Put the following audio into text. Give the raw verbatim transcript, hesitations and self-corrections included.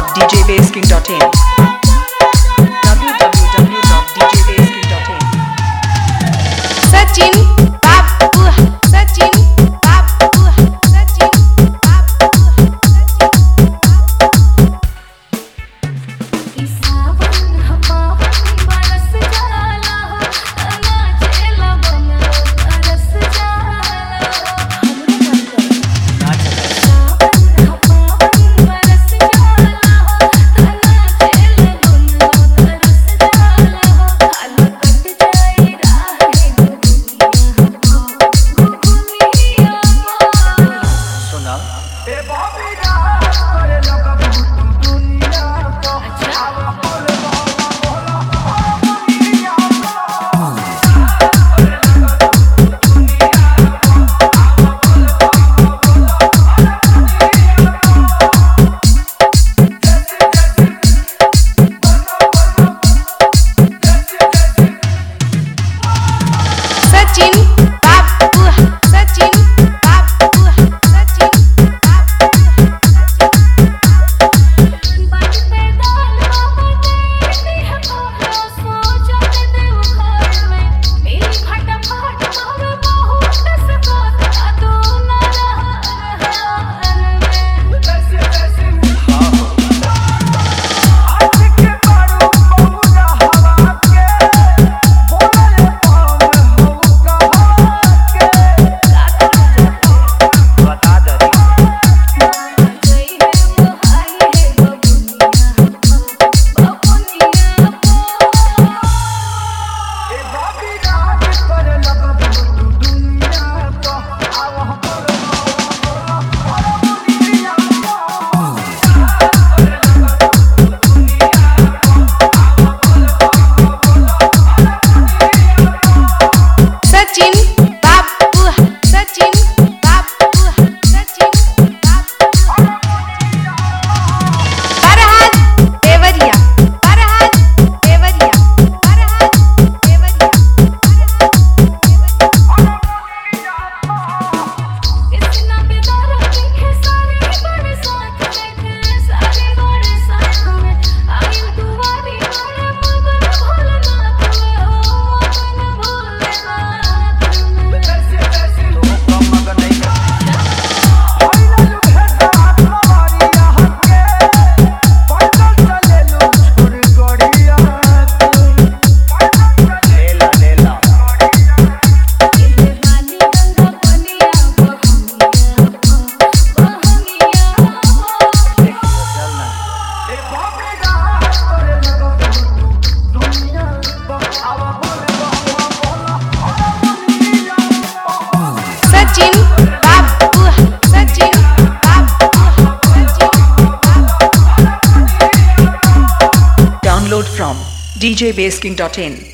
dot d j bass king dot in w w w dot d j bass king dot in Sachin Babu Sachin Babu Sachin Babu Isavan hawan baras jala तना चेला bungalow तरस जाला हमरे काम करो सावन हवावन बरस जाला तना चेला बंगलो तरस जाला खाना कट जाई राहे गुगुनिया गुगुनिया सुना ए बाबी रात करे लगा दुनिया को आवा बोल बाबा बोला दुनिया Sachin Babu Sachin Babu Sachin Babu बात पे दाल बाबा देती है कोहरा सोचा के देव घर में मेरी फटाफट मारो बहुत सका दो ना रहा में जैसे जैसे आज के बारू बहुरा हवा के बोले पाम होगा के बता दरी गई है वो आई है बबुनिया बबुनिया ए बाबी रात करे लगा दुनिया को आवा बोल बाबा दुनिया Sachin Babu Sachin Babu Sachin Babu Farhad Devariya Farhad Devariya Farhad Devariya इतना बेदारा देखे सारे बड़े साथ बैठे सारे बड़े साथ में आई दुआरी बड़े मगन भोलेनाथ में हो मगन भोलेनाथ में जैसे जैसे तो कम मगर नहीं कर आइला लुहे साथ लवारिया हके पैदल चले लो छोड़ गड़िया लेला लेला इले वाली गंगा बनिया बहंगिया बहंगिया चलना ए बाबी रात करे लगा दुनिया को आवा बोले बाबा बोला दुनिया Sachin Babu Sachin Babu Sachin Babu download from d j bass king dot in